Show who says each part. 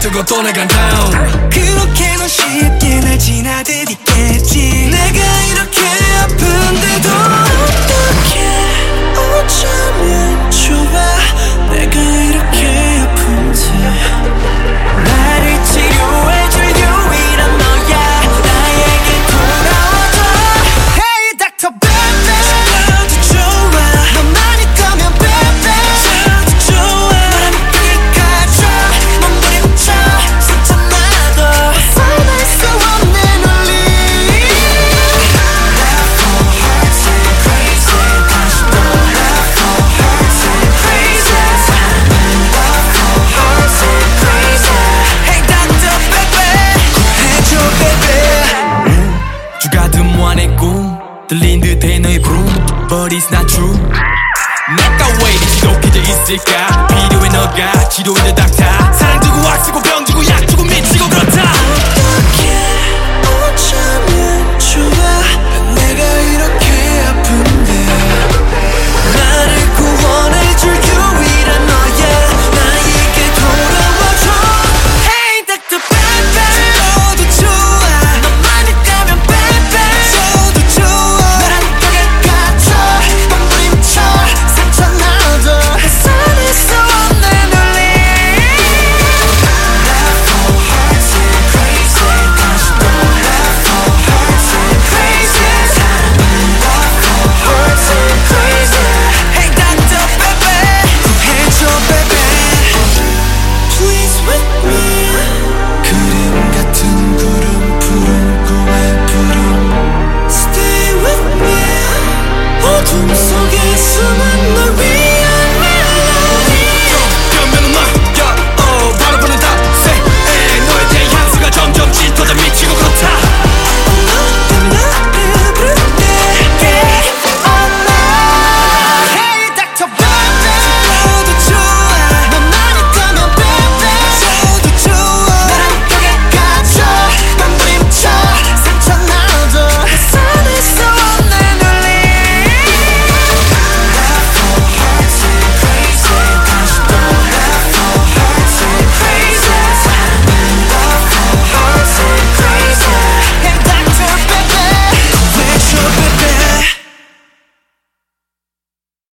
Speaker 1: 두고 떠나간 down.
Speaker 2: 그렇게 넌 쉽게 날 지나들이겠지. 내가 이렇게 아픈데도 어떻게 어쩌면 좋아. 내가 이렇게 아픈데 나를 치료해줄 유일한 너야. 나에게 돌아와줘. Hey Dr. Baby. 저도 좋아. 너만일 거면 baby. 저도 좋아. 너랑 기가줘. 몸부림 쳐. 상처나도 살날 수 없는 원리. Love for hearts and crazy. 다시 또 love for hearts and crazy. Love for hearts and crazy. Hey Dr. Baby. 해줘 baby.
Speaker 1: 주가든 무한의 꿈 들린 듯해 너의 부름 But it's not true. 내가 왜 이리 지독해져 있을까. 필요해 너가 치료해줄 닥터. 사랑 주고 악 쓰고 병 주고 약 주고 미치고 그렇다.